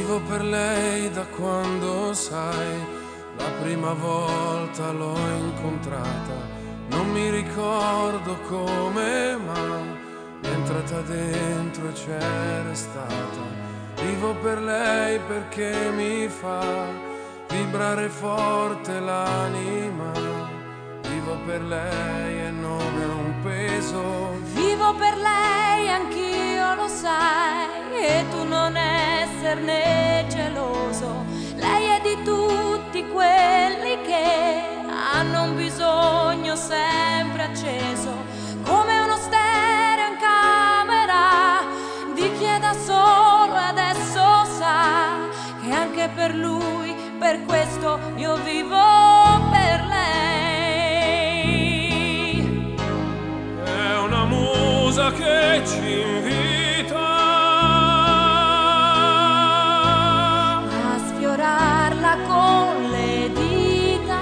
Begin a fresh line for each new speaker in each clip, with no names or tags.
Vivo per lei da quando, sai, la prima volta l'ho incontrata. Non mi ricordo come, ma mi è entrata dentro e c'è restata. Vivo per lei perché mi fa vibrare forte l'anima. Vivo per lei e non è un peso.
Vivo per lei, anch'io lo sai, e tu non esserne geloso. Lei è di tutti quelli che hanno un bisogno sempre acceso, come uno stereo in camera di chi è da solo e adesso sa che anche per lui, per questo io vivo per lei.
È una musa che ci invita
a sfiorarla con le dita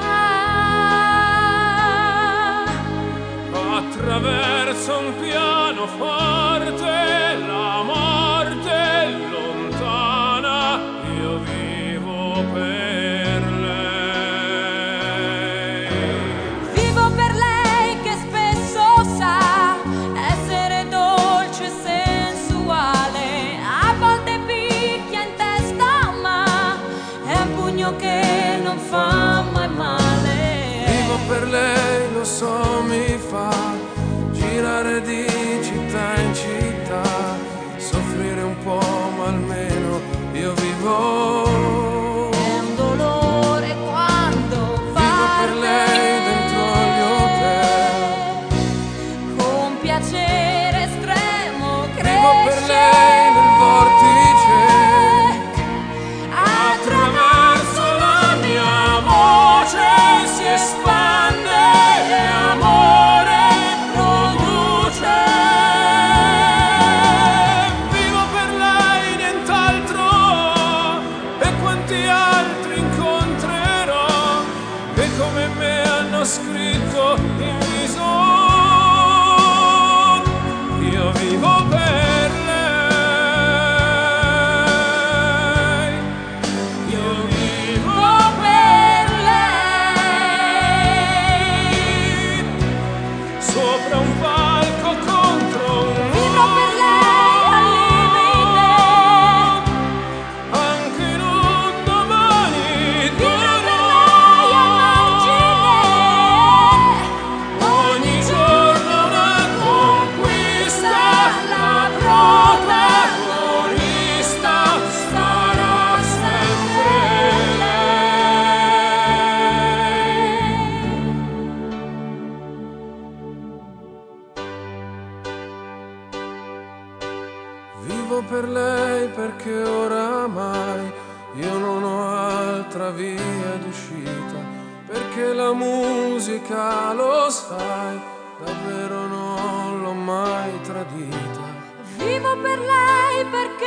attraverso un pianoforte. La morte è lontana, io vivo per lei.
Vivo per lei che spesso sa essere dolce e sensuale, a volte picchia in testa ma è un pugno che non fa mai male.
Vivo per lei, lo so, mi fa girare di città in città, soffrire un po' ma almeno io vivo.
È un dolore quando
Vivo per lei dentro agli hotel,
con piacere estremo
vivo per
cresce
lei nel vortice.
attraverso
La mia voce si espande e amore produce. Vivo per lei, nient'altro, e quanti altri incontrerò che come me hanno scritto in viso. Io vivo per lei, io vivo
per lei.
sopra un palco contro un
Vivo per lei al limite,
anche in un domani
vivrò per lei a margine,
ogni giorno una conquista. La protagonista sarà sempre lei. Vivo per lei perché oramai io non ho altra via d'uscita, perché la musica, lo sai, davvero non l'ho mai tradita.
vivo per lei perché